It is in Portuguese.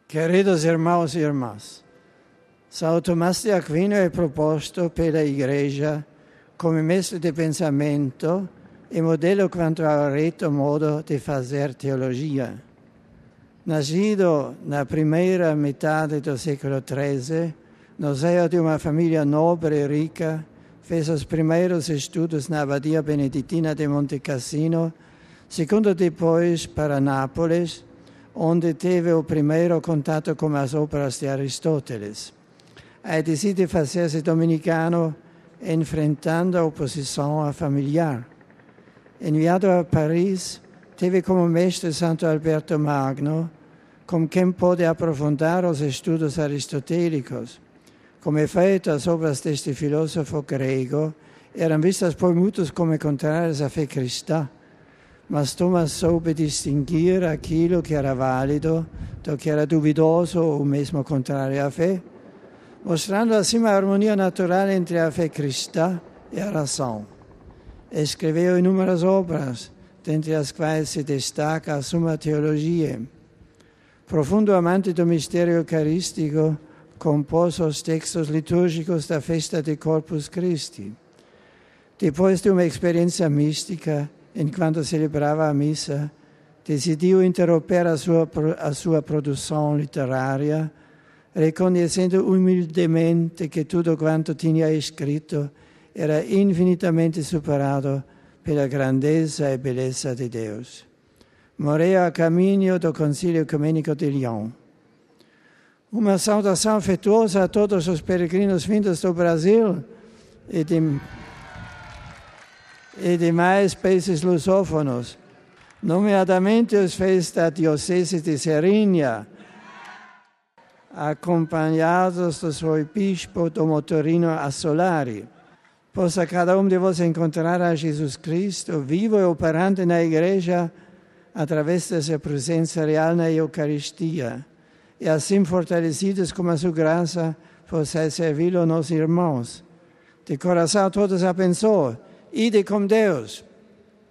Queridos irmãos e irmãs, São Tomás de Aquino é proposto pela Igreja como mestre de pensamento e modelo quanto ao reto modo de fazer teologia. Nascido na primeira metade do século XIII, no seio de uma família nobre e rica, fez os primeiros estudos na Abadia Beneditina de Monte Cassino, segundo depois para Nápoles, onde teve o primeiro contato com as obras de Aristóteles. Aí decide fazer-se dominicano, enfrentando a oposição familiar. Enviado a Paris, teve como mestre Santo Alberto Magno, com quem pôde aprofundar os estudos aristotélicos. Como efeito, as obras deste filósofo grego eram vistas por muitos como contrárias à fé cristã, mas Thomas soube distinguir aquilo que era válido do que era duvidoso ou mesmo contrário à fé, mostrando assim a harmonia natural entre a fé cristã e a razão. Escreveu inúmeras obras, dentre as quais se destaca a Summa Theologiae. Profundo amante do mistério eucarístico, compôs os textos litúrgicos da festa de Corpus Christi. Depois de uma experiência mística, enquanto celebrava a missa, decidiu interromper a sua produção literária, reconhecendo humildemente que tudo quanto tinha escrito era infinitamente superado pela grandeza e beleza de Deus. Morreu a caminho do Concílio Ecumênico de Lyon. Uma saudação afetuosa a todos os peregrinos vindos do Brasil e demais países lusófonos, nomeadamente os fiéis da Diocese de Serrinha, acompanhados do seu bispo Dom Torino Assolari. Possa cada um de vós encontrar a Jesus Cristo, vivo e operante na Igreja, através da sua presença real na Eucaristia, e assim fortalecidos com a sua graça, possais servi-lo nos irmãos. De coração todos abençoe. Ide com Deus.